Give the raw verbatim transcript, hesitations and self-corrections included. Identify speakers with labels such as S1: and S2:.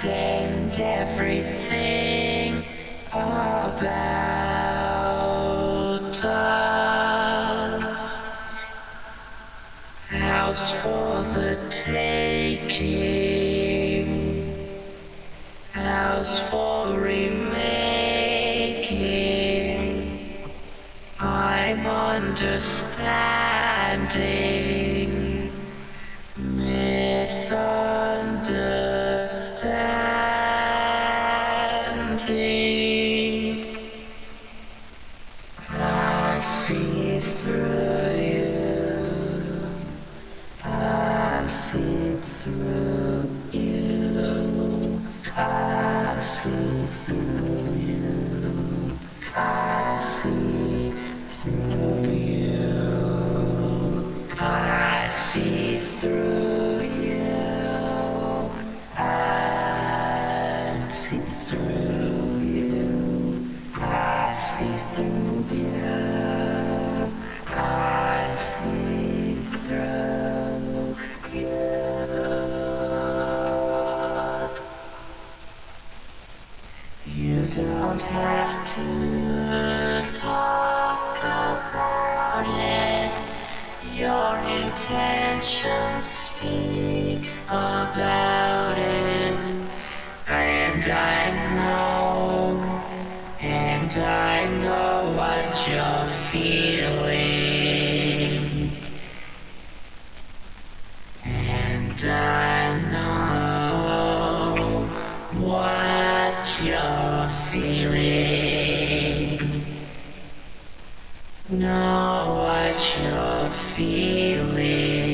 S1: and everything about us. House for the taking, house for remaking. I'm understanding, misunderstanding. I see through you, I see through you, I see through you, I see through you, I see through you, I see through you, I see through you, I see through you. You don't have to talk about it. Your intentions speak about it. And I know, and I know what you're feeling. And I know what you're feeling. Know what you're feeling.